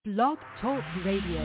Blog Talk Radio.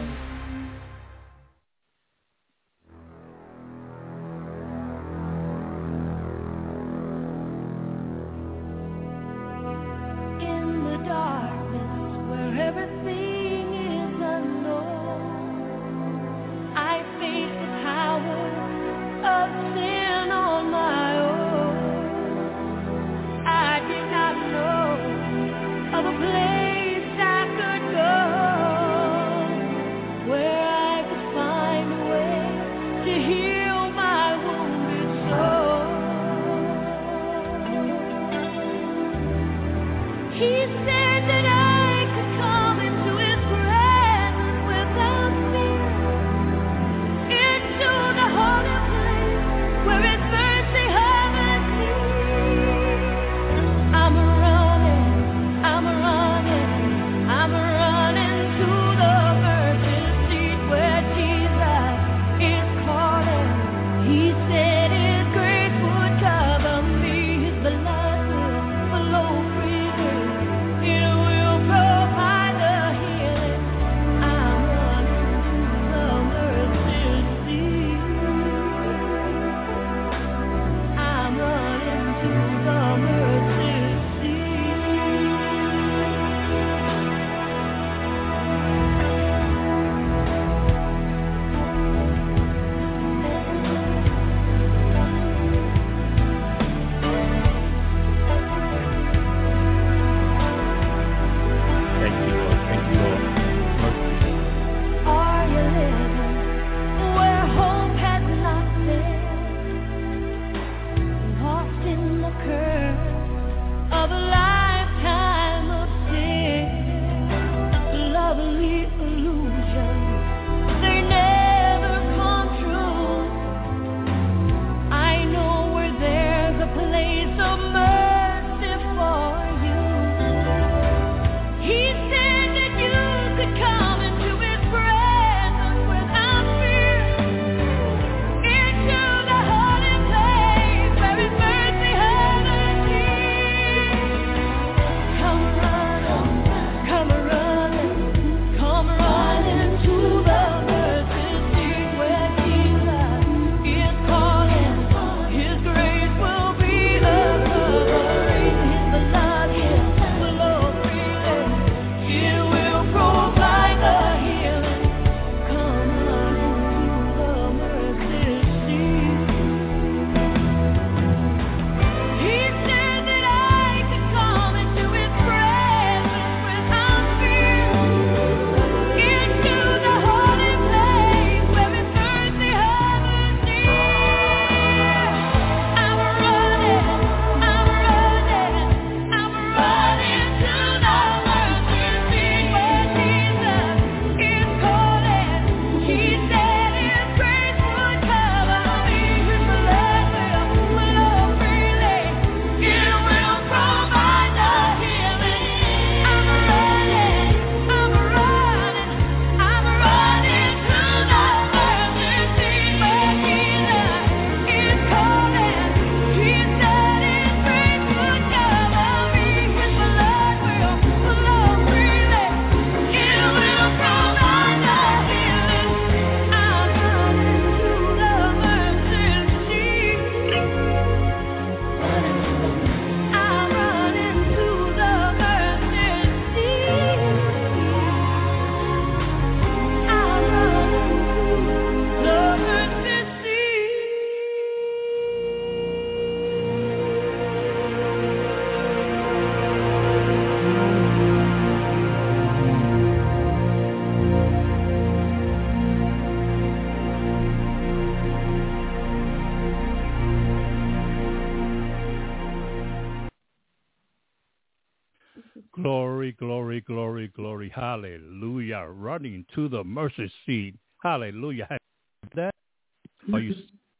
Glory, glory, glory, glory. Hallelujah. Running to the mercy seat. Hallelujah. That are you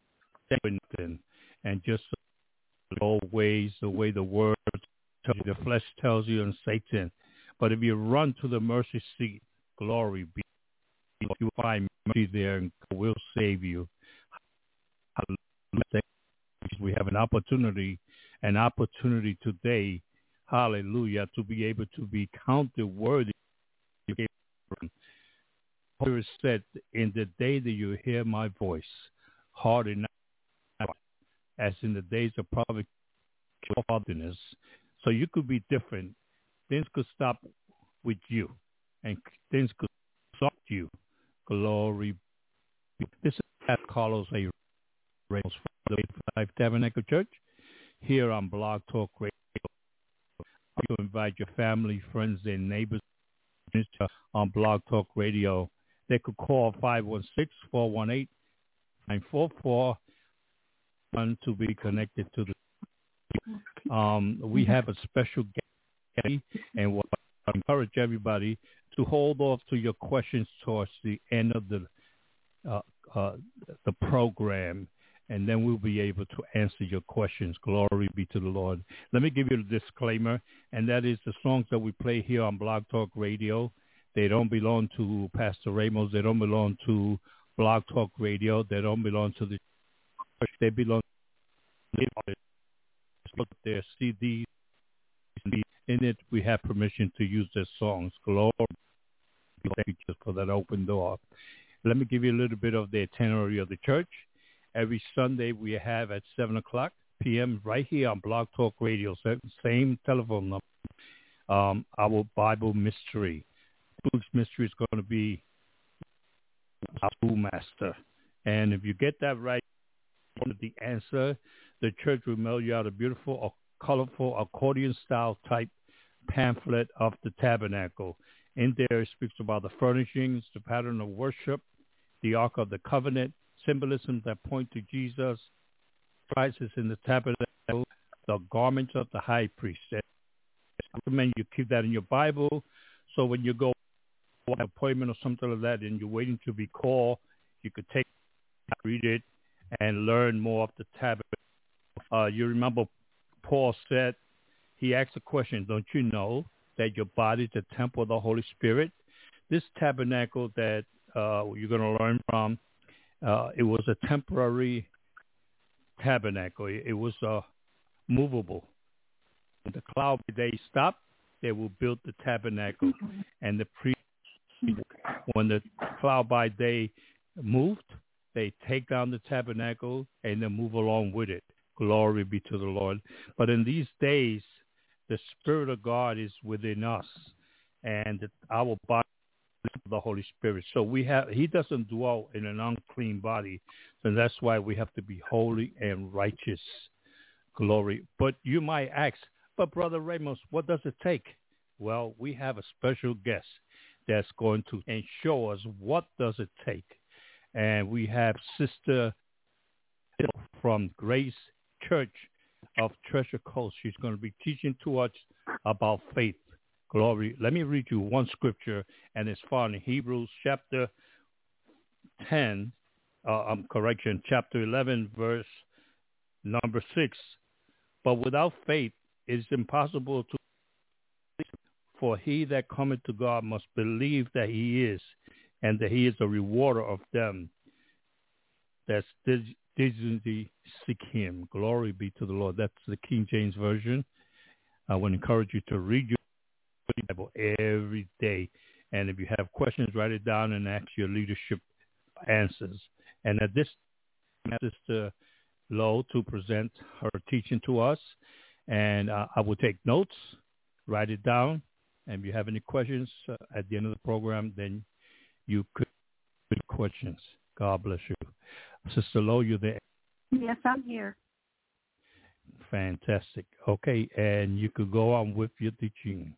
standing and just always the way the word tells you, the flesh tells you, and Satan. But if you run to the mercy seat, glory be. You find mercy there, and God will save you. Hallelujah. We have an opportunity today, hallelujah, to be able to be counted worthy Spirit said, in the day that you hear my voice, harden not, as in the days of prophet fatherness. So you could be different. Things could stop with you, and things could stop you. Glory. This is Carlos A. Ramos from the Life Tabernacle Church here on Blog Talk Radio. You invite your family, friends, and neighbors on Blog Talk Radio. They could call 516-418-9441 to be connected to the. We have a special guest, and we'll encourage everybody to hold off to your questions towards the end of the program, and then we'll be able to answer your questions. Glory be to the Lord. Let me give you a disclaimer, and that is the songs that we play here on Blog Talk Radio, they don't belong to Pastor Ramos. They don't belong to Blog Talk Radio. They don't belong to the church. They belong to their CDs. In it, we have permission to use their songs. Glory. Thank you just for that open door. Let me give you a little bit of the itinerary of the church. Every Sunday we have at 7 o'clock p.m. right here on Blog Talk Radio, same telephone number, our Bible mystery. Luke's mystery is going to be our schoolmaster. And if you get that right, the answer, the church will mail you out a beautiful or colorful accordion-style type pamphlet of the tabernacle. In there, it speaks about the furnishings, the pattern of worship, the Ark of the Covenant, symbolisms that point to Jesus, prices in the tabernacle, the garments of the high priest. I recommend you keep that in your Bible, so when you go to an appointment or something like that and you're waiting to be called, you could take it, read it, and learn more of the tabernacle. You remember Paul said, he asked a question, don't you know that your body is the temple of the Holy Spirit? This tabernacle that you're going to learn from, it was a temporary tabernacle. It was movable. When the cloud by day stopped, they will build the tabernacle. And the priest, when the cloud by day moved, they take down the tabernacle and then move along with it. Glory be to the Lord. But in these days, the Spirit of God is within us, and our body is the Holy Spirit. So He doesn't dwell in an unclean body, and that's why we have to be holy and righteous. Glory. But you might ask, but Brother Ramos, what does it take? Well, we have a special guest that's going to show us what does it take. And we have Sister from Grace Church of Treasure Coast. She's going to be teaching to us about faith. Glory. Let me read you one scripture, and it's found in Hebrews chapter 10, chapter 11, verse number 6. But without faith it is impossible to, for he that cometh to God must believe that he is, and that he is a rewarder of them that diligently seek him. Glory be to the Lord. That's the King James Version. I would encourage you to read your Bible every day. And if you have questions, write it down and ask your leadership answers. And at this time, Sister Lowe to present her teaching to us. And I will take notes, write it down. And if you have any questions at the end of the program, then you could ask questions. God bless you. Sister Lowe, you there? Yes, I'm here. Fantastic. Okay, and you could go on with your teaching.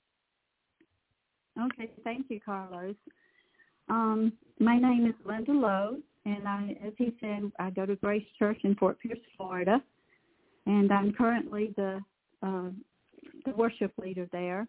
Okay, thank you, Carlos. My name is Linda Lowe, and as he said, I go to Grace Church in Fort Pierce, Florida, and I'm currently the worship leader there.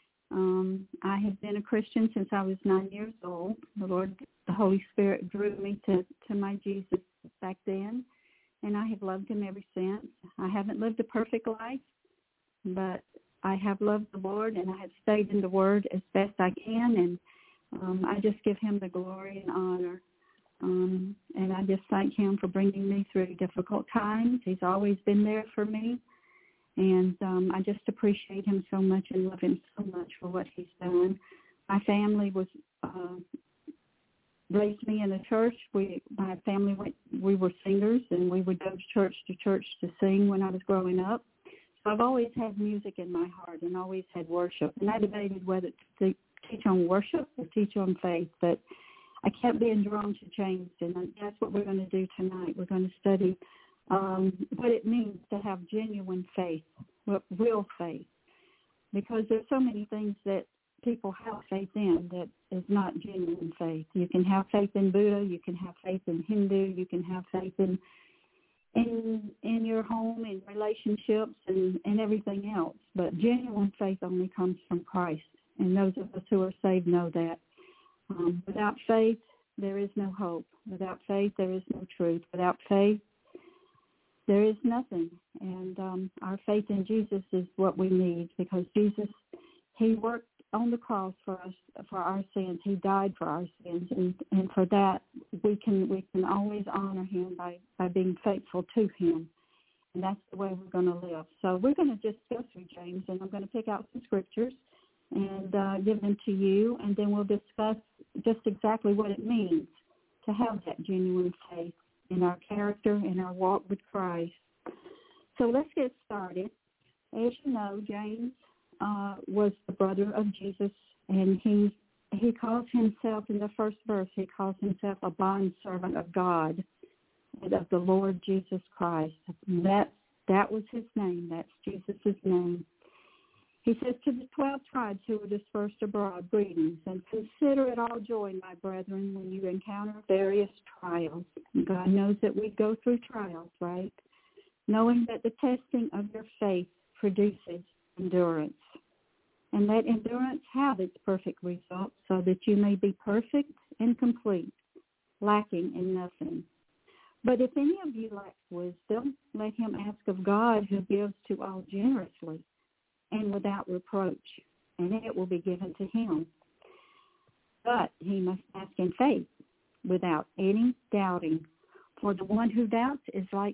I have been a Christian since I was 9 years old. The Lord, the Holy Spirit drew me to my Jesus back then, and I have loved him ever since. I haven't lived a perfect life, but I have loved the Lord, and I have stayed in the Word as best I can, and I just give him the glory and honor. And I just thank him for bringing me through difficult times. He's always been there for me. And I just appreciate him so much and love him so much for what he's done. My family was raised me in the church. My family we were singers, and we would go to church to sing when I was growing up. So I've always had music in my heart and always had worship. And I debated whether to teach on worship or teach on faith, but I kept being drawn to James, and that's what we're going to do tonight. We're going to study what it means to have genuine faith, real faith, because there's so many things that people have faith in that is not genuine faith. You can have faith in Buddha, you can have faith in Hindu, you can have faith in your home, in relationships, and everything else. But genuine faith only comes from Christ, and those of us who are saved know that. Without faith, there is no hope. Without faith, there is no truth. Without faith, there is nothing. And our faith in Jesus is what we need, because Jesus, he worked on the cross for us, for our sins. He died for our sins, and for that we can always honor him by being faithful to him. And that's the way we're going to live. So we're going to just go through James, and I'm going to pick out some scriptures and give them to you, and then we'll discuss just exactly what it means to have that genuine faith in our character and our walk with Christ. So let's get started. As you know, James was the brother of Jesus, and he calls himself, in the first verse, he calls himself a bondservant of God and of the Lord Jesus Christ. That was his name. That's Jesus' name. He says, to the 12 tribes who were dispersed abroad, greetings, and consider it all joy, my brethren, when you encounter various trials. And God knows that we go through trials, right? Knowing that the testing of your faith produces endurance. And let endurance have its perfect result, so that you may be perfect and complete, lacking in nothing. But if any of you lacks wisdom, let him ask of God, who gives to all generously and without reproach, and it will be given to him. But he must ask in faith, without any doubting. For the one who doubts is like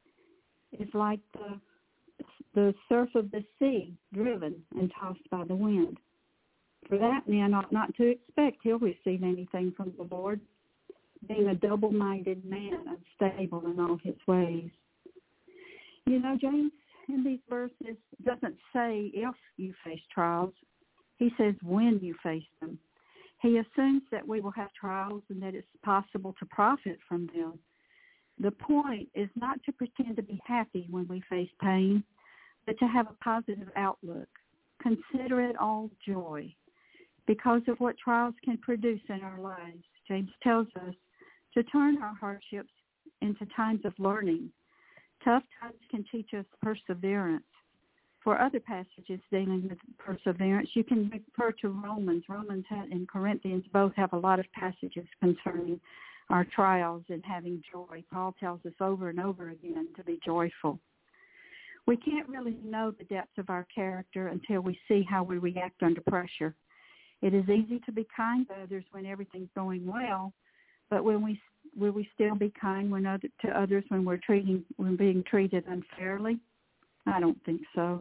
the surf of the sea, driven and tossed by the wind. For that man ought not to expect he'll receive anything from the Lord, being a double-minded man, unstable in all his ways. You know, James, in these verses, doesn't say if you face trials. He says when you face them. He assumes that we will have trials and that it's possible to profit from them. The point is not to pretend to be happy when we face pain, but to have a positive outlook. Consider it all joy because of what trials can produce in our lives. James tells us to turn our hardships into times of learning. Tough times can teach us perseverance. For other passages dealing with perseverance, you can refer to Romans. Romans and Corinthians both have a lot of passages concerning our trials and having joy. Paul tells us over and over again to be joyful. We can't really know the depths of our character until we see how we react under pressure. It is easy to be kind to others when everything's going well, but will we still be kind to others when we're being treated unfairly? I don't think so.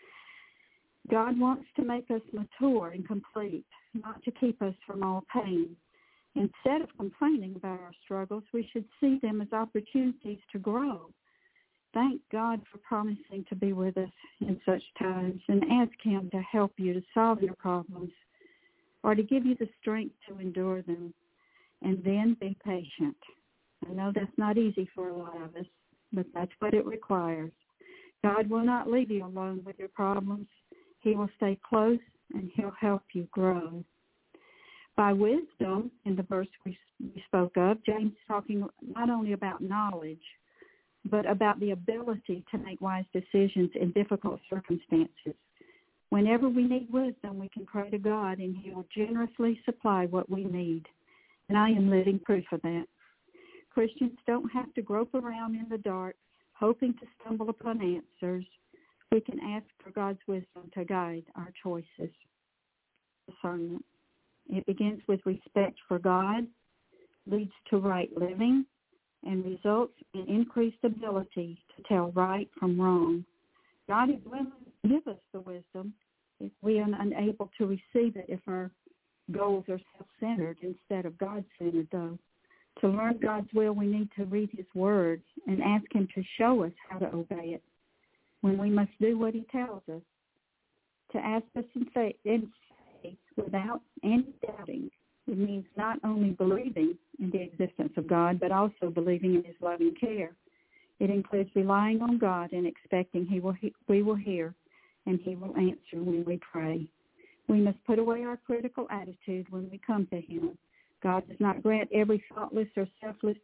God wants to make us mature and complete, not to keep us from all pain. Instead of complaining about our struggles, we should see them as opportunities to grow. Thank God for promising to be with us in such times, and ask him to help you to solve your problems or to give you the strength to endure them. And then be patient. I know that's not easy for a lot of us, but that's what it requires. God will not leave you alone with your problems. He will stay close, and he'll help you grow. By wisdom, in the verse we spoke of, James is talking not only about knowledge, but about the ability to make wise decisions in difficult circumstances. Whenever we need wisdom, we can pray to God, and he will generously supply what we need. And I am living proof of that. Christians don't have to grope around in the dark, hoping to stumble upon answers. We can ask for God's wisdom to guide our choices. Discernment. It begins with respect for God, leads to right living, and results in increased ability to tell right from wrong. God is willing to give us the wisdom if we are unable to receive it, if our goals are self-centered instead of God-centered, though. To learn God's will, we need to read his word and ask him to show us how to obey it, when we must do what he tells us. To ask us in faith without any doubting, it means not only believing in the existence of God, but also believing in his loving care. It includes relying on God and expecting we will hear and he will answer when we pray. We must put away our critical attitude when we come to him. God does not grant every thoughtless or selfish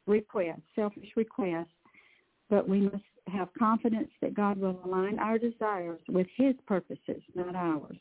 request, but we must have confidence that God will align our desires with his purposes, not ours.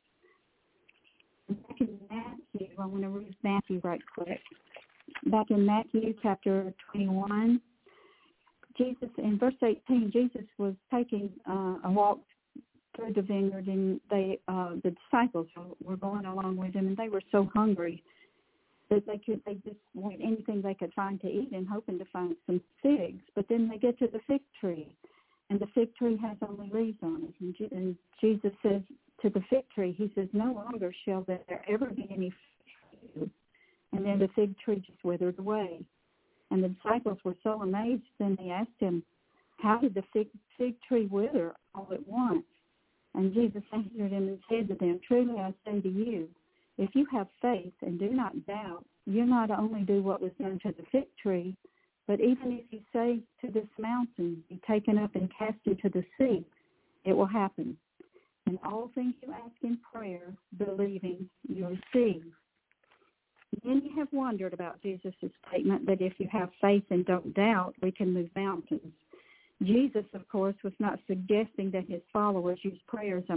Back in Matthew, I want to read Matthew right quick. Back in Matthew chapter 21, Jesus, in verse 18, Jesus was taking a walk through the vineyard, and the disciples were going along with him, and they were so hungry that they just wanted anything they could find to eat and hoping to find some figs. But then they get to the fig tree, and the fig tree has only leaves on it. And Jesus says to the fig tree, he says, no longer shall there ever be any fruit. And then the fig tree just withered away. And the disciples were so amazed, then they asked him, how did the fig tree wither all at once? And Jesus answered them and said to them, truly I say to you, if you have faith and do not doubt, you not only do what was done to the fig tree, but even if you say to this mountain, be taken up and cast into the sea, it will happen. And all things you ask in prayer, believing, you receive. Then you have wondered about Jesus' statement that if you have faith and don't doubt, we can move mountains. Jesus, of course, was not suggesting that his followers use prayers as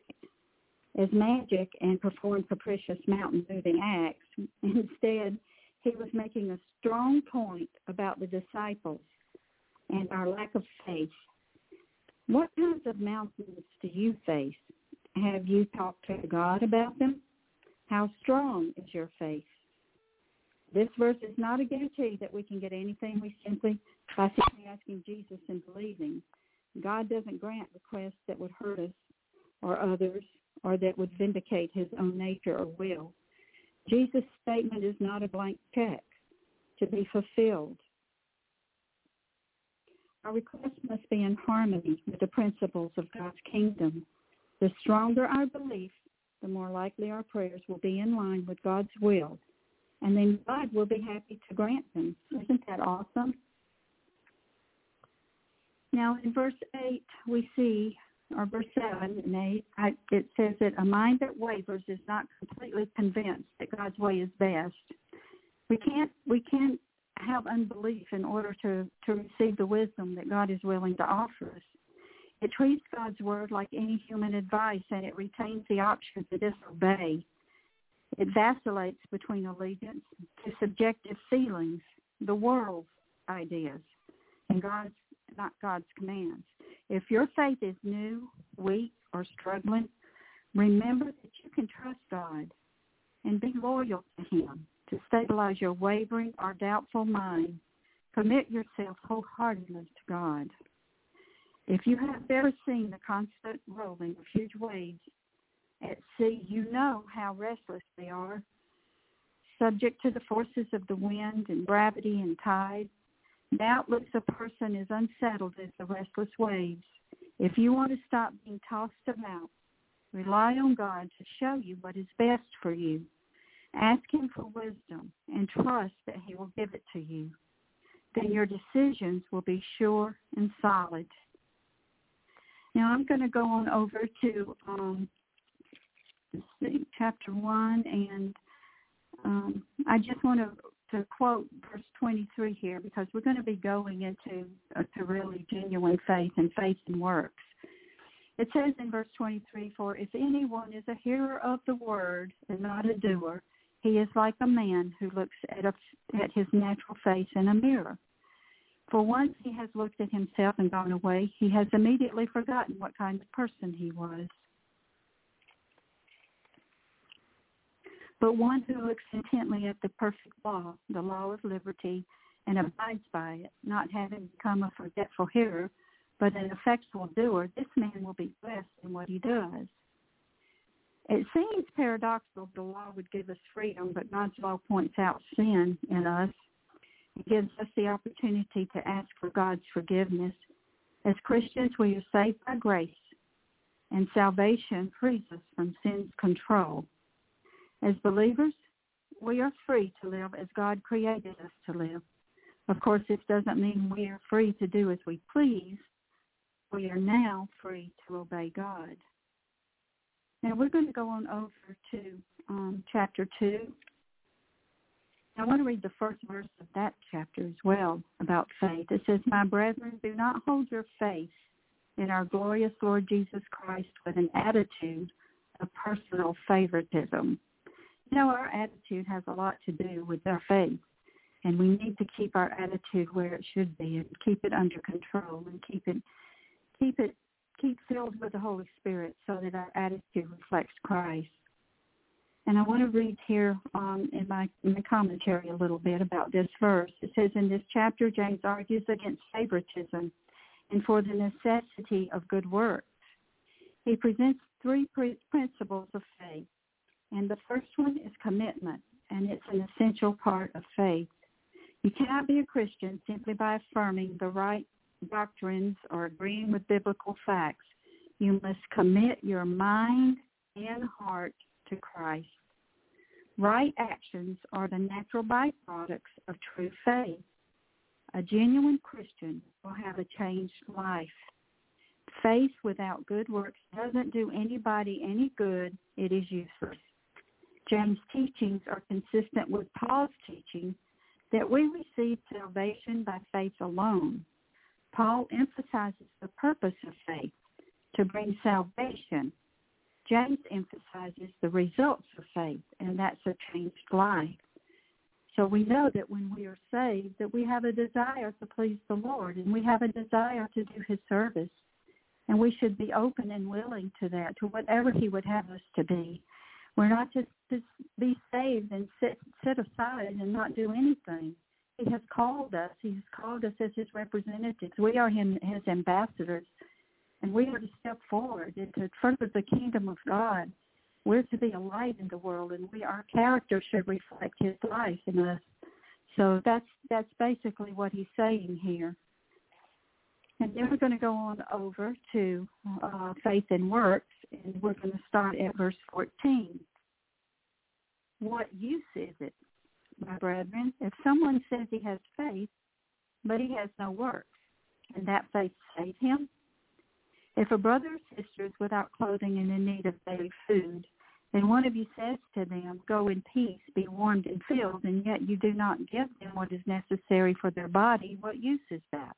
magic and perform capricious mountain-moving acts. Instead, he was making a strong point about the disciples and our lack of faith. What kinds of mountains do you face? Have you talked to God about them? How strong is your faith? This verse is not a guarantee that we can get anything by simply asking Jesus and believing. God doesn't grant requests that would hurt us or others, or that would vindicate his own nature or will. Jesus' statement is not a blank check to be fulfilled. Our requests must be in harmony with the principles of God's kingdom. The stronger our belief, the more likely our prayers will be in line with God's will, and then God will be happy to grant them. Isn't that awesome? Now, in verse 8, we see, or verse 7 and 8, it says that a mind that wavers is not completely convinced that God's way is best. We can't have unbelief in order to receive the wisdom that God is willing to offer us. It treats God's word like any human advice, and it retains the option to disobey. It vacillates between allegiance to subjective feelings, the world's ideas, and not God's commands. If your faith is new, weak, or struggling, remember that you can trust God and be loyal to him to stabilize your wavering or doubtful mind. Commit yourself wholeheartedly to God. If you have ever seen the constant rolling of huge waves at sea, you know how restless they are, subject to the forces of the wind and gravity and tide. Doubtless a person is unsettled as the restless waves. If you want to stop being tossed about, rely on God to show you what is best for you. Ask him for wisdom and trust that he will give it to you. Then your decisions will be sure and solid. Now I'm going to go on over to chapter 1, and I just want to quote verse 23 here, because we're going to be going into to really genuine faith and faith in works. It says in verse 23, for if anyone is a hearer of the word and not a doer, he is like a man who looks at his natural face in a mirror. For once he has looked at himself and gone away, he has immediately forgotten what kind of person he was. But one who looks intently at the perfect law, the law of liberty, and abides by it, not having become a forgetful hearer, but an effectual doer, this man will be blessed in what he does. It seems paradoxical the law would give us freedom, but God's law points out sin in us. It gives us the opportunity to ask for God's forgiveness. As Christians, we are saved by grace, and salvation frees us from sin's control. As believers, we are free to live as God created us to live. Of course, this doesn't mean we are free to do as we please. We are now free to obey God. Now we're going to go on over to chapter 2. I want to read the first verse of that chapter as well about faith. It says, "My brethren, do not hold your faith in our glorious Lord Jesus Christ with an attitude of personal favoritism." You know, our attitude has a lot to do with our faith, and we need to keep our attitude where it should be and keep it under control and keep filled with the Holy Spirit so that our attitude reflects Christ. And I want to read here in my commentary a little bit about this verse. It says, in this chapter, James argues against favoritism and for the necessity of good works. He presents three principles of faith. And the first one is commitment, and it's an essential part of faith. You cannot be a Christian simply by affirming the right doctrines or agreeing with biblical facts. You must commit your mind and heart to Christ. Right actions are the natural byproducts of true faith. A genuine Christian will have a changed life. Faith without good works doesn't do anybody any good. It is useless. James' teachings are consistent with Paul's teaching that we receive salvation by faith alone. Paul emphasizes the purpose of faith, to bring salvation. James emphasizes the results of faith, and that's a changed life. So we know that when we are saved, that we have a desire to please the Lord, and we have a desire to do his service. And we should be open and willing to that, to whatever he would have us to be. We're not just to be saved and sit aside and not do anything. He has called us. He's called us as his representatives. We are his ambassadors, and we are to step forward and to further the kingdom of God. We're to be a light in the world, and our character should reflect his life in us. So that's basically what he's saying here. And then we're going to go on over to faith and works, and we're going to start at verse 14. What use is it, my brethren, if someone says he has faith, but he has no works, and that faith save him? If a brother or sister is without clothing and in need of daily food, and one of you says to them, go in peace, be warmed and filled, and yet you do not give them what is necessary for their body, what use is that?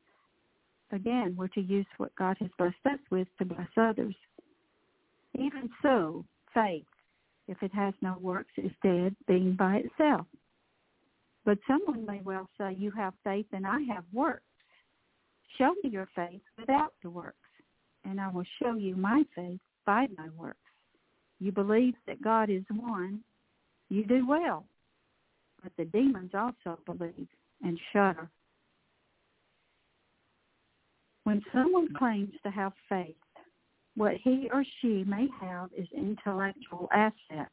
Again, we're to use what God has blessed us with to bless others. Even so, faith, if it has no works, is dead, being by itself. But someone may well say, you have faith and I have works. Show me your faith without the works, and I will show you my faith by my works. You believe that God is one, you do well. But the demons also believe and shudder. When someone claims to have faith, what he or she may have is intellectual asset,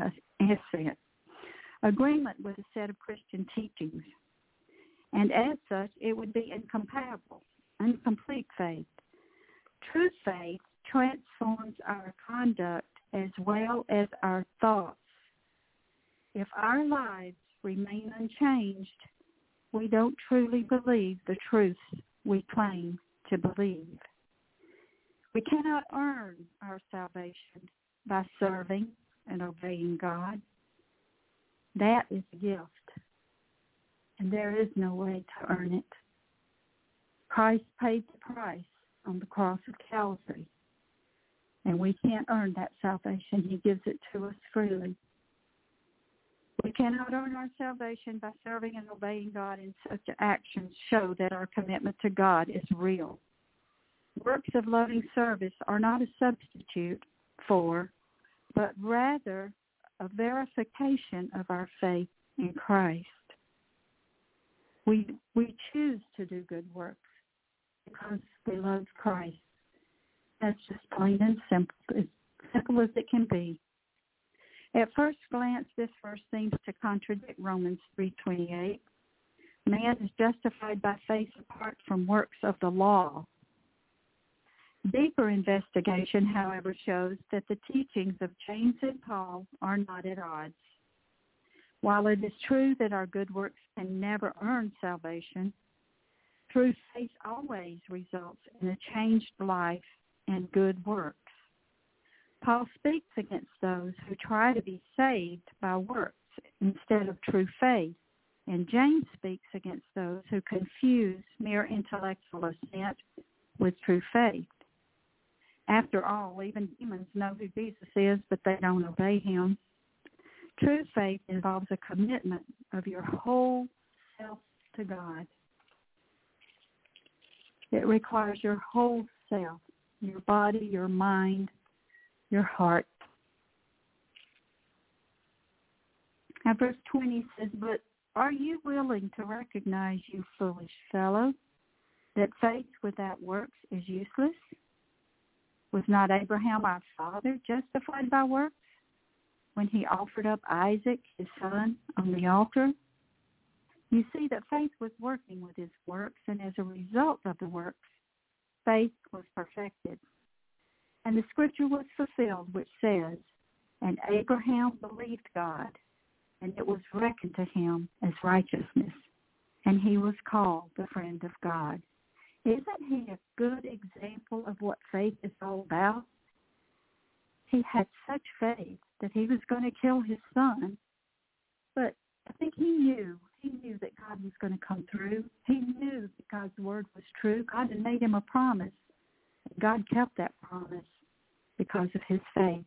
agreement with a set of Christian teachings. And as such, it would be incompatible, incomplete faith. True faith transforms our conduct as well as our thoughts. If our lives remain unchanged, we don't truly believe the truths we claim to believe. We cannot earn our salvation by serving and obeying God. That is a gift, and there is no way to earn it. Christ paid the price on the cross of Calvary, and we can't earn that salvation. He gives it to us freely. We cannot earn our salvation by serving and obeying God, and such actions show that our commitment to God is real. Works of loving service are not a substitute for, but rather a verification of our faith in Christ. We choose to do good works because we love Christ. That's just plain and simple. It's simple as it can be. At first glance, this verse seems to contradict Romans 3:28. Man is justified by faith apart from works of the law. Deeper investigation, however, shows that the teachings of James and Paul are not at odds. While it is true that our good works can never earn salvation, true faith always results in a changed life and good works. Paul speaks against those who try to be saved by works instead of true faith, and James speaks against those who confuse mere intellectual assent with true faith. After all, even demons know who Jesus is, but they don't obey him. True faith involves a commitment of your whole self to God. It requires your whole self, your body, your mind, your heart. Now, verse 20 says, "But are you willing to recognize, you foolish fellow, that faith without works is useless? Was not Abraham our father justified by works when he offered up Isaac, his son, on the altar?" You see that faith was working with his works, and as a result of the works, faith was perfected. And the scripture was fulfilled, which says, "And Abraham believed God, and it was reckoned to him as righteousness, and he was called the friend of God." Isn't he a good example of what faith is all about? He had such faith that he was going to kill his son, but I think he knew that God was going to come through. He knew that God's word was true. God had made him a promise. God kept that promise because of his faith.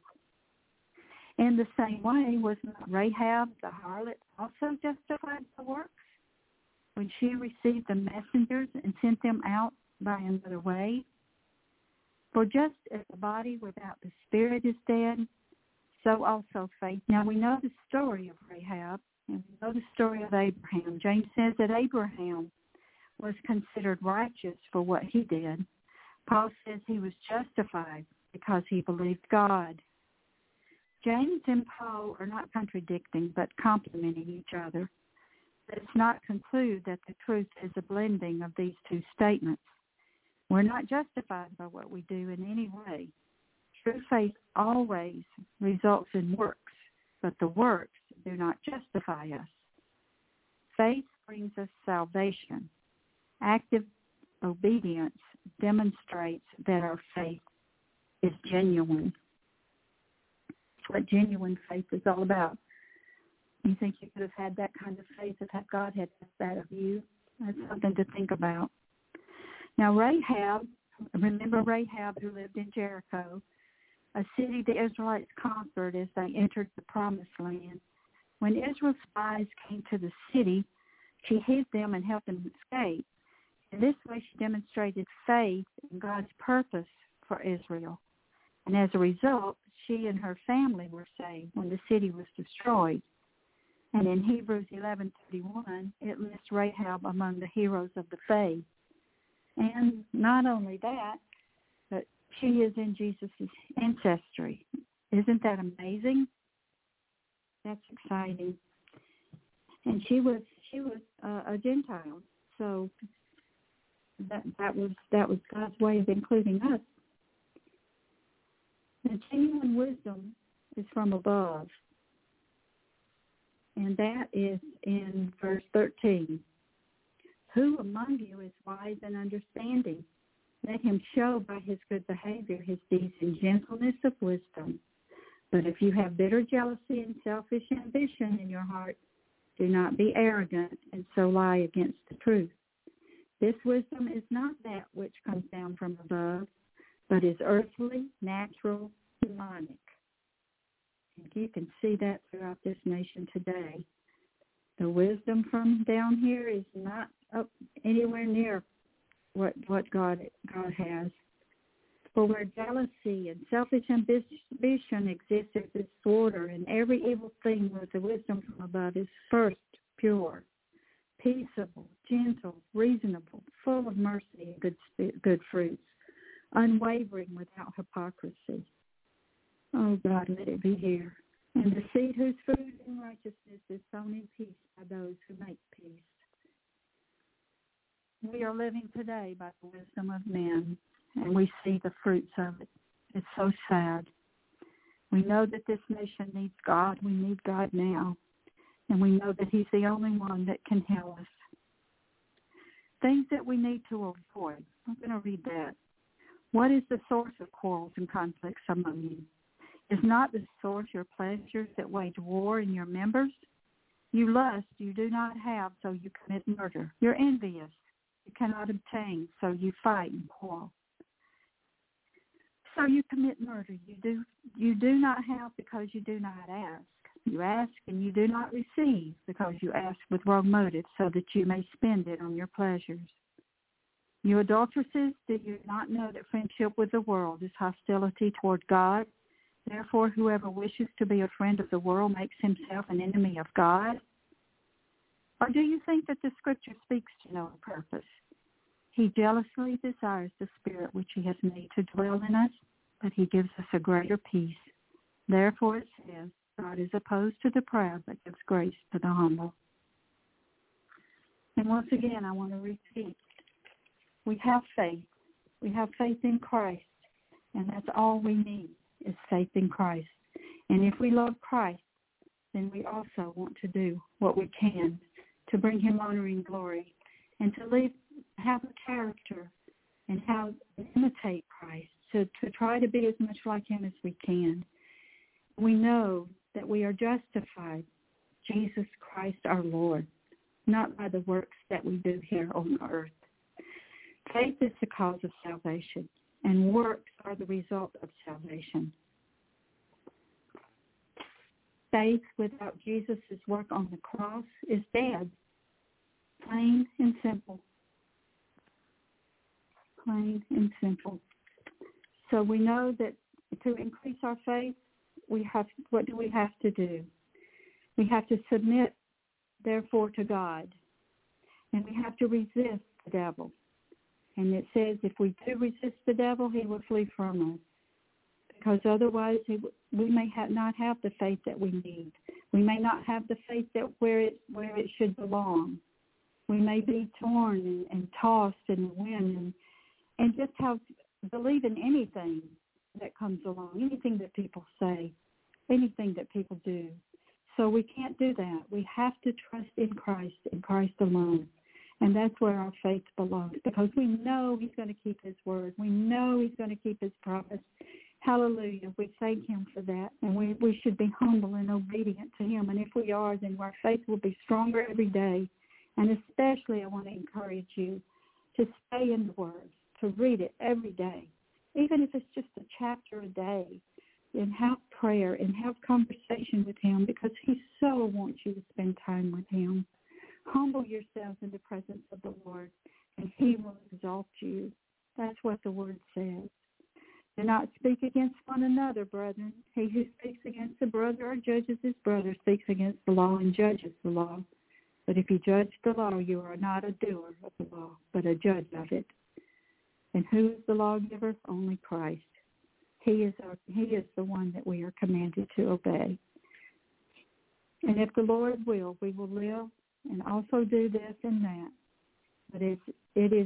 In the same way, was not Rahab the harlot also justified by works when she received the messengers and sent them out by another way? For just as the body without the spirit is dead, so also faith. Now we know the story of Rahab, and we know the story of Abraham. James says that Abraham was considered righteous for what he did. Paul says he was justified because he believed God. James and Paul are not contradicting, but complementing each other. Let's not conclude that the truth is a blending of these two statements. We're not justified by what we do in any way. True faith always results in works, but the works do not justify us. Faith brings us salvation. Active obedience demonstrates that our faith is genuine. That's what genuine faith is all about. You think you could have had that kind of faith if God had asked that of you? That's something to think about. Now Rahab, remember Rahab who lived in Jericho, a city the Israelites conquered as they entered the Promised Land. When Israel's spies came to the city, she hid them and helped them escape. In this way, she demonstrated faith in God's purpose for Israel. And as a result, she and her family were saved when the city was destroyed. And in Hebrews 11:31, it lists Rahab among the heroes of the faith. And not only that, but she is in Jesus' ancestry. Isn't that amazing? That's exciting. And she was a Gentile, so that was God's way of including us. The genuine wisdom is from above, and that is in verse 13. Who among you is wise and understanding? Let him show by his good behavior his deeds in gentleness of wisdom. But if you have bitter jealousy and selfish ambition in your heart, do not be arrogant and so lie against the truth. This wisdom is not that which comes down from above, but is earthly, natural, demonic. And you can see that throughout this nation today. The wisdom from down here is not up anywhere near what God has. For where jealousy and selfish ambition exist, there is disorder, and every evil thing with the wisdom from above is first pure, peaceable, gentle, reasonable, full of mercy and good fruits, unwavering without hypocrisy. Oh, God, let it be here. And the seed whose fruit in righteousness is sown in peace by those who make peace. We are living today by the wisdom of men, and we see the fruits of it. It's so sad. We know that this nation needs God. We need God now. And we know that he's the only one that can heal us. Things that we need to avoid. I'm going to read that. What is the source of quarrels and conflicts among you? Is not the source your pleasures that wage war in your members? You lust, you do not have, so you commit murder. You're envious. You cannot obtain, so you fight and quarrel. So you commit murder. You do not have because you do not ask. You ask and you do not receive because you ask with wrong motives so that you may spend it on your pleasures. You adulteresses, do you not know that friendship with the world is hostility toward God? Therefore, whoever wishes to be a friend of the world makes himself an enemy of God. Or do you think that the Scripture speaks to no purpose? He jealously desires the Spirit which he has made to dwell in us, but he gives us a greater peace. Therefore it says, God is opposed to the proud, but gives grace to the humble. And once again, I want to repeat, we have faith. We have faith in Christ, and that's all we need is faith in Christ. And if we love Christ, then we also want to do what we can to bring him honor and glory and to have a character and imitate Christ, to try to be as much like him as we can. We know that we are justified, Jesus Christ our Lord, not by the works that we do here on earth. Faith is the cause of salvation, and works are the result of salvation. Faith without Jesus' work on the cross is dead. Plain and simple. Plain and simple. So we know that to increase our faith, what do we have to do? We have to submit, therefore, to God. And we have to resist the devil. And it says if we do resist the devil, he will flee from us. Because otherwise we may not have the faith that we need. We may not have the faith that where it should belong. We may be torn and tossed in the wind and just believe in anything that comes along, anything that people say, anything that people do. So we can't do that. We have to trust in Christ and Christ alone. And that's where our faith belongs, because we know he's going to keep his word. We know he's going to keep his promise. Hallelujah. We thank him for that. And we should be humble and obedient to him. And if we are, then our faith will be stronger every day. And especially I want to encourage you to stay in the word, to read it every day, even if it's just a chapter a day, and have prayer and have conversation with him, because he so wants you to spend time with him. Humble yourselves in the presence of the Lord, and he will exalt you. That's what the word says. Do not speak against one another, brethren. He who speaks against a brother or judges his brother speaks against the law and judges the law. But if you judge the law, you are not a doer of the law, but a judge of it. And who is the lawgiver? Only Christ. He is the one that we are commanded to obey. And if the Lord will, we will live and also do this and that. But as it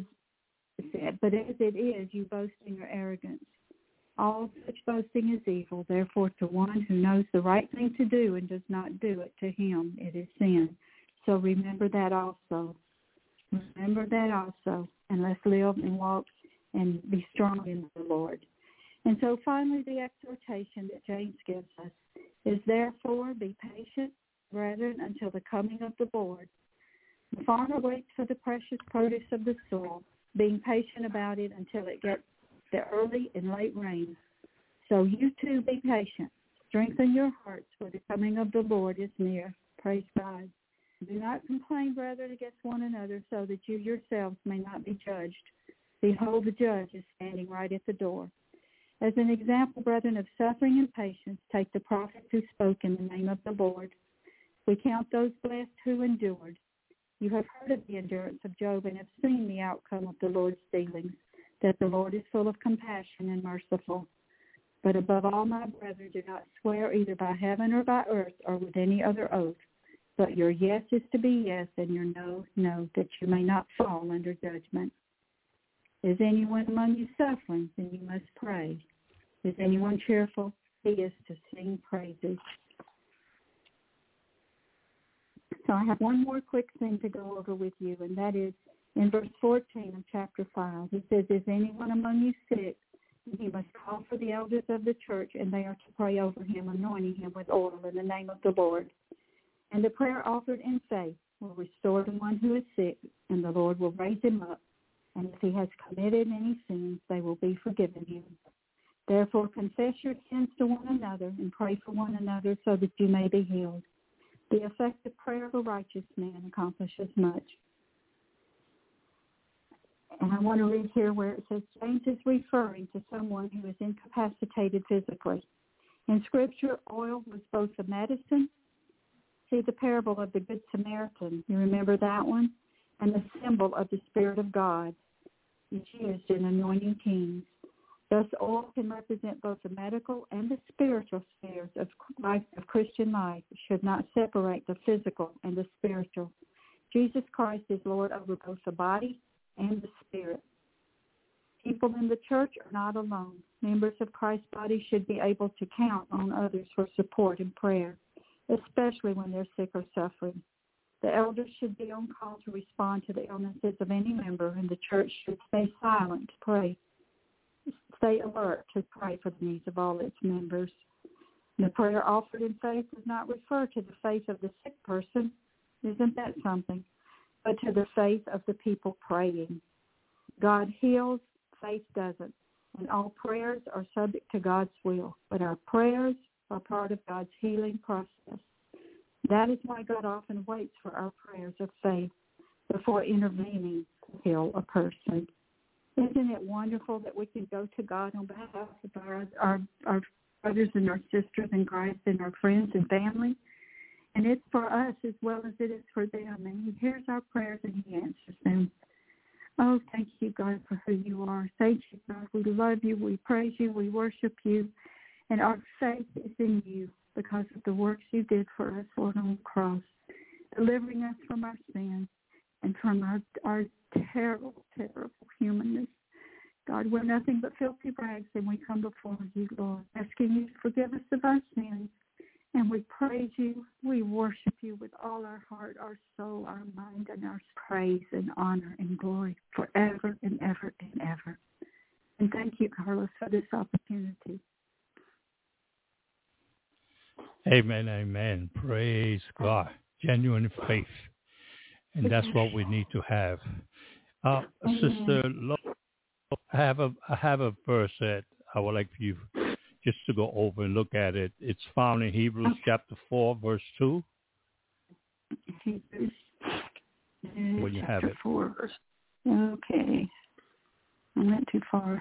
is, you boast in your arrogance. All such boasting is evil. Therefore, to one who knows the right thing to do and does not do it, to him it is sin. So remember that also. Remember that also. And let's live and walk and be strong in the Lord. And so finally, the exhortation that James gives us is, therefore, be patient, brethren, until the coming of the Lord. The farmer waits for the precious produce of the soil, being patient about it until it gets the early and late rains. So you too be patient. Strengthen your hearts, for the coming of the Lord is near. Praise God. Do not complain, brethren, against one another, so that you yourselves may not be judged. Behold, the judge is standing right at the door. As an example, brethren, of suffering and patience, take the prophets who spoke in the name of the Lord. We count those blessed who endured. You have heard of the endurance of Job and have seen the outcome of the Lord's dealings, that the Lord is full of compassion and merciful. But above all, my brethren, do not swear either by heaven or by earth or with any other oath. But your yes is to be yes, and your no, no, that you may not fall under judgment. Is anyone among you suffering? Then you must pray. Is anyone cheerful? He is to sing praises. So I have one more quick thing to go over with you, and that is in verse 14 of chapter 5. It says, is anyone among you sick? He must call for the elders of the church, and they are to pray over him, anointing him with oil in the name of the Lord. And the prayer offered in faith will restore the one who is sick, and the Lord will raise him up. And if he has committed any sins, they will be forgiven him. Therefore confess your sins to one another and pray for one another so that you may be healed. The effective prayer of a righteous man accomplishes much. And I want to read here where it says, James is referring to someone who is incapacitated physically. In Scripture, oil was both a medicine. See the parable of the Good Samaritan. You remember that one? And the symbol of the Spirit of God. It's used in anointing kings. Thus, oil can represent both the medical and the spiritual spheres of life, of Christian life. It should not separate the physical and the spiritual. Jesus Christ is Lord over both the body and the spirit. People in the church are not alone. Members of Christ's body should be able to count on others for support and prayer, especially when they're sick or suffering. The elders should be on call to respond to the illnesses of any member, and the church should stay silent to pray. Stay alert to pray for the needs of all its members. The prayer offered in faith does not refer to the faith of the sick person. Isn't that something? But to the faith of the people praying. God heals, faith doesn't. And all prayers are subject to God's will. But our prayers are part of God's healing process. That is why God often waits for our prayers of faith before intervening to heal a person. Isn't it wonderful that we can go to God on behalf of our brothers and our sisters in Christ and our friends and family? And it's for us as well as it is for them. And he hears our prayers and he answers them. Oh, thank you, God, for who you are. Thank you, God. We love you. We praise you. We worship you. And our faith is in you because of the works you did for us, Lord, on the cross, delivering us from our sins and from our terrible, terrible humanness. God, we're nothing but filthy rags, and we come before you, Lord, asking you to forgive us of our sins. And we praise you. We worship you with all our heart, our soul, our mind, and our praise and honor and glory forever and ever and ever. And thank you, Carlos, for this opportunity. Amen, amen. Praise God. Genuine faith. And that's what we need to have. Sister Lo, I have a verse that I would like for you just to go over and look at it. It's found in Hebrews chapter 4, verse 2. Hebrews when you have it. 4, verse. Okay. I went too far.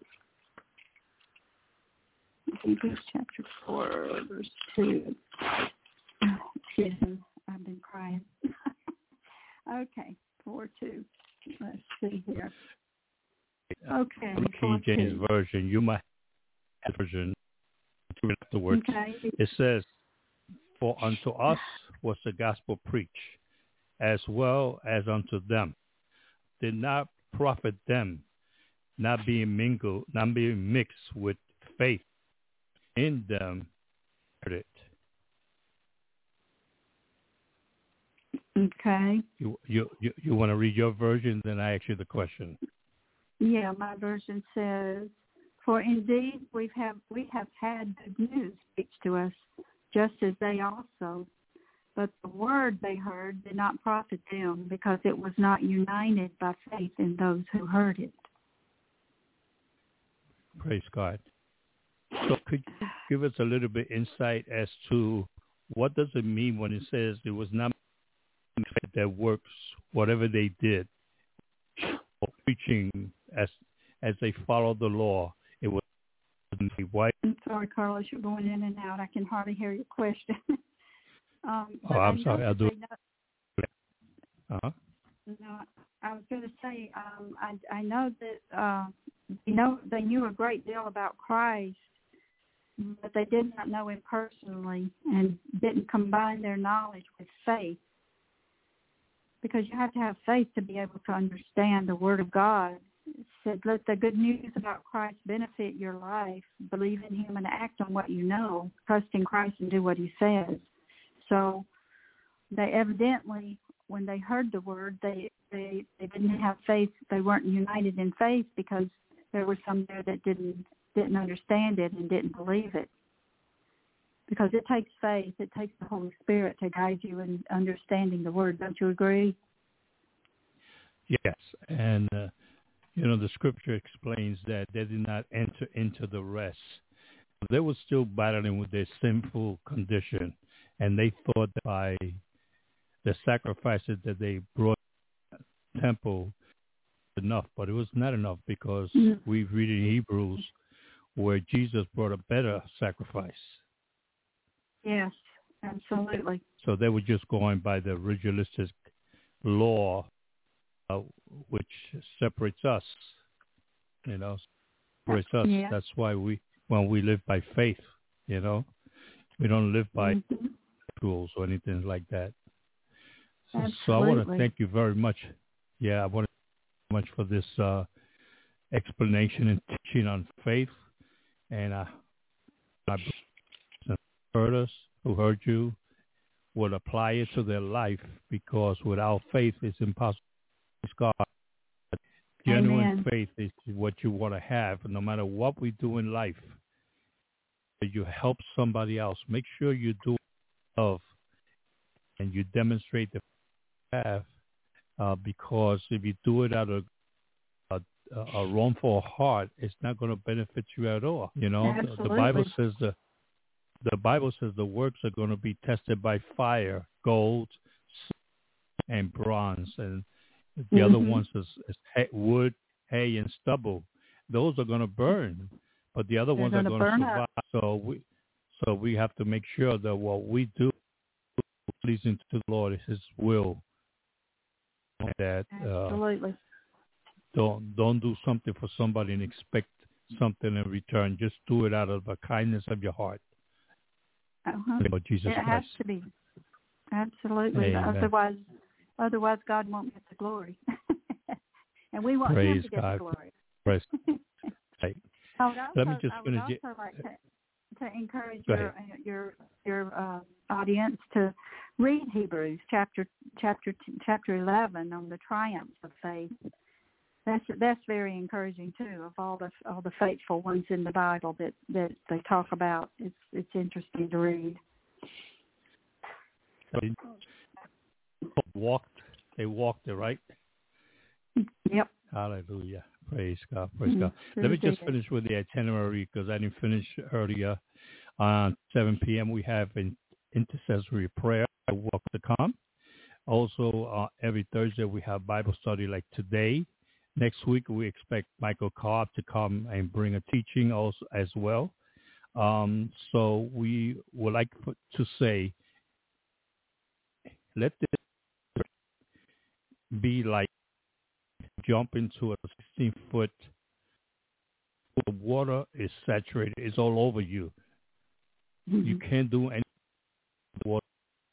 Hebrews chapter 4, verse 2. Excuse me. I've been crying. Okay. 4:2. Let's see here. Okay. The King James Version, you might have a version afterwards. Okay. It says, for unto us was the gospel preached, as well as unto them. Did not profit them, not being mixed with faith in them. Heard it. Okay. You want to read your version, then I ask you the question. Yeah, my version says, for indeed we have had good news preached to us, just as they also. But the word they heard did not profit them, because it was not united by faith in those who heard it. Praise God. So could you give us a little bit insight as to what does it mean when it says it was not that works, whatever they did, preaching as they followed the law, it was white. I'm sorry, Carlos, you're going in and out. I can hardly hear your question. I'm sorry. I'll do it. No, I was going to say, I know that they knew a great deal about Christ, but they did not know him personally and didn't combine their knowledge with faith. Because you have to have faith to be able to understand the Word of God. It said, let the good news about Christ benefit your life. Believe in him and act on what you know. Trust in Christ and do what he says. So they evidently, when they heard the Word, they didn't have faith. They weren't united in faith because there were some there that didn't understand it and didn't believe it. Because it takes faith. It takes the Holy Spirit to guide you in understanding the Word. Don't you agree? Yes. And, the Scripture explains that they did not enter into the rest. They were still battling with their sinful condition, and they thought that by the sacrifices that they brought to the temple enough, but it was not enough because we read in Hebrews where Jesus brought a better sacrifice. Yes, absolutely. So they were just going by the ritualistic law, which separates us, separates us. Yeah. That's why when we live by faith, we don't live by rules or anything like that. So I want to thank you very much. Yeah, I want to thank you very much for this explanation and teaching on faith. And my heard us, who heard you, would apply it to their life, because without faith it's impossible to please God. Genuine Amen. faith is what you want to have, no matter what we do in life. You help somebody else. Make sure you do love and you demonstrate the path, because if you do it out of a wrongful heart, it's not going to benefit you at all. Absolutely. The Bible says the works are going to be tested by fire, gold, silver, and bronze, and the other ones is wood, hay, and stubble. Those are going to burn, but the other ones are going to survive. So we have to make sure that what we do is pleasing to the Lord, is His will. That absolutely. Don't do something for somebody and expect something in return. Just do it out of the kindness of your heart. Jesus it Christ. Has to be. Absolutely. Otherwise God won't get the glory. And we want Him to get the glory. Praise God. Let me just finish it. I would also like to encourage your audience to read Hebrews chapter 11 on the triumphs of faith. That's very encouraging too. Of all the faithful ones in the Bible that they talk about, it's interesting to read. They walked it, right? Yep. Hallelujah. Praise God. Praise God. Let me just finish with the itinerary, because I didn't finish earlier. 7 p.m. we have an intercessory prayer. Welcome to come. Also, every Thursday we have Bible study like today. Next week we expect Michael Cobb to come and bring a teaching also as well. So we would like to say, let this be like jump into a 16-foot. The water is saturated. It's all over you. You can't do any water.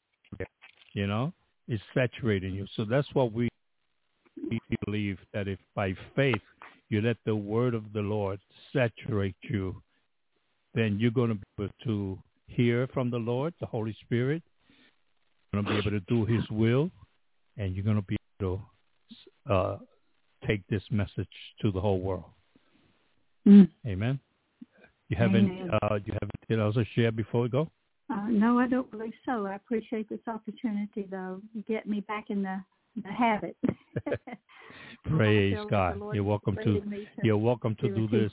It's saturating you. So that's what we believe, that if by faith you let the word of the Lord saturate you, then you're going to be able to hear from the Lord, the Holy Spirit. You're going to be able to do His will, and you're going to be able to take this message to the whole world. Amen. You have anything else to share before we go? No, I don't believe so. I appreciate this opportunity, though. You get me back in the habit. Praise God. You're welcome to do this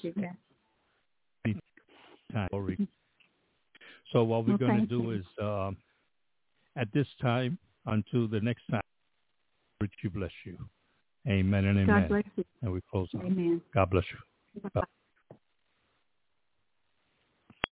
anytime. So what we're going to do is, at this time, until the next time, Richie bless you. Amen and amen. God bless you. And we close on. Amen. God bless you. Bye.